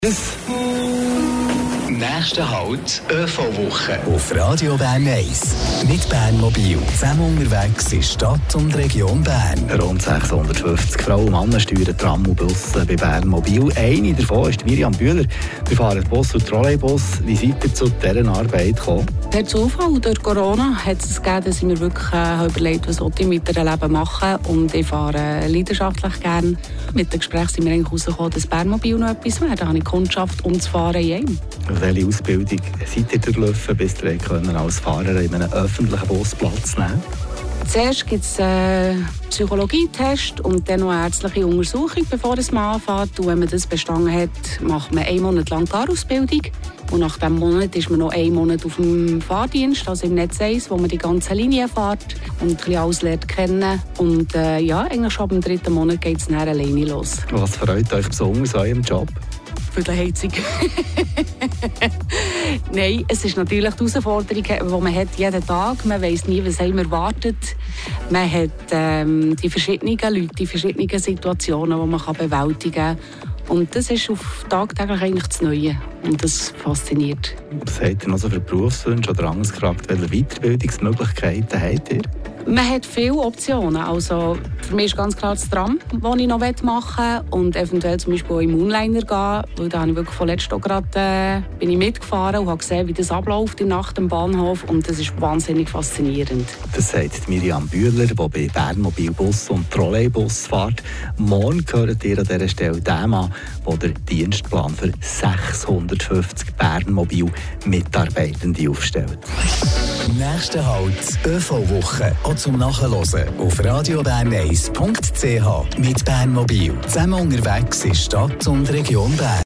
Nächster Halt, ÖV-Woche. Auf Radio Bern 1. Mit Bernmobil. Zusammen unterwegs in Stadt und Region Bern. Rund 650 Frauen und Männer steuern Tram und Busse bei Bernmobil. Eine davon ist Miriam Bühler. Wir fahren Bus und Trolleybus. Wie seid ihr zu dieser Arbeit gekommen? Per Zufall durch Corona hat es gegeben, dass ich mir wirklich überlegt habe, was ich mit dem Leben machen. Und ich fahre leidenschaftlich gerne. Mit dem Gespräch sind wir eigentlich herausgekommen, dass Bernmobil noch etwas wäre. Da habe ich Kundschaft und das Fahren in einem. Welche Ausbildung seid ihr durchlaufen, bis ihr als Fahrer in einem öffentlichen Bus Platz nehmen? Zuerst gibt es einen Psychologietest und dann noch eine ärztliche Untersuchung, bevor man anfängt. Und wenn man das bestanden hat, macht man 1 Monat lang Fahrausbildung. Und nach diesem Monat ist man noch 1 Monat auf dem Fahrdienst, also im Netz 1, wo man die ganze Linie fährt und ein bisschen alles lernt kennen. Und eigentlich schon ab dem 3. Monat geht es dann alleine los. Was freut euch besonders an eurem Job? Für die Heizung. Nein, es ist natürlich die Herausforderung, die man hat jeden Tag. Man weiss nie, was einem erwartet. Man hat die verschiedenen Leute, die verschiedenen Situationen, die man bewältigen kann. Und das ist auf tagtäglich eigentlich das Neue. Und das fasziniert. Was habt ihr noch so für Berufswünsche oder anders gefragt, welche Weiterbildungsmöglichkeiten habt ihr? Man hat viele Optionen. Also für mich ist ganz klar das Tram, das ich noch machen will. Und eventuell zum Beispiel auch im Moonliner gehen. Weil da habe ich wirklich vorletzt auch gerade bin ich mitgefahren und habe gesehen, wie das abläuft in der Nacht am Bahnhof. Und das ist wahnsinnig faszinierend. Das sagt Miriam Bühler, die bei Bernmobil Bus und Trolleybus fährt. Morgen hört ihr an dieser Stelle den Mann, der den Dienstplan für 650 Bernmobil-Mitarbeitende aufstellt. Nächster Halt, ÖV-Woche. Auch zum Nachhören auf radiobern1.ch. Mit Bernmobil. Zusammen unterwegs in Stadt und Region Bern.